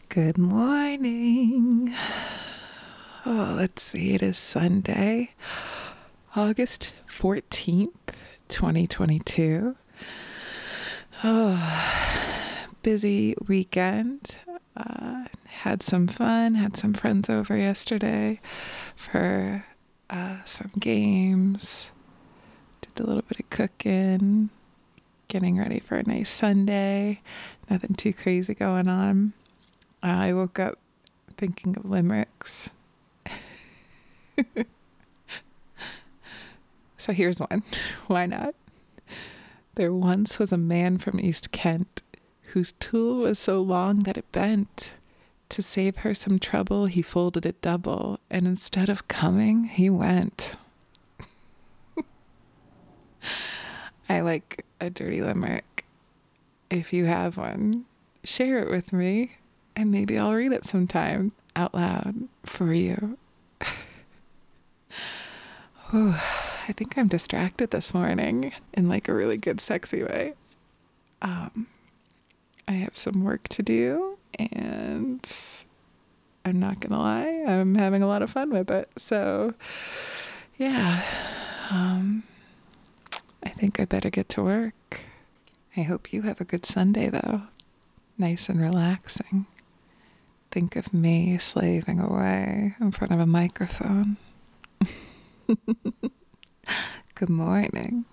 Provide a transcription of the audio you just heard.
Good morning. Oh, let's see. It is Sunday, August 14th, 2022. Oh, busy weekend. Had some fun, had some friends over yesterday for some games. Did a little bit of cooking, getting ready for a nice Sunday. Nothing too crazy going on. I woke up thinking of limericks. So here's one. Why not? There once was a man from East Kent whose tool was so long that it bent. To save her some trouble, he folded it double, and instead of coming, he went. I like a dirty limerick. If you have one, share it with me, and maybe I'll read it sometime out loud for you. Whew, I think I'm distracted this morning in like a really good, sexy way. I have some work to do, and I'm not gonna lie, I'm having a lot of fun with it. So, yeah, I think I better get to work. I hope you have a good Sunday, though. Nice and relaxing. Think of me slaving away in front of a microphone. Good morning.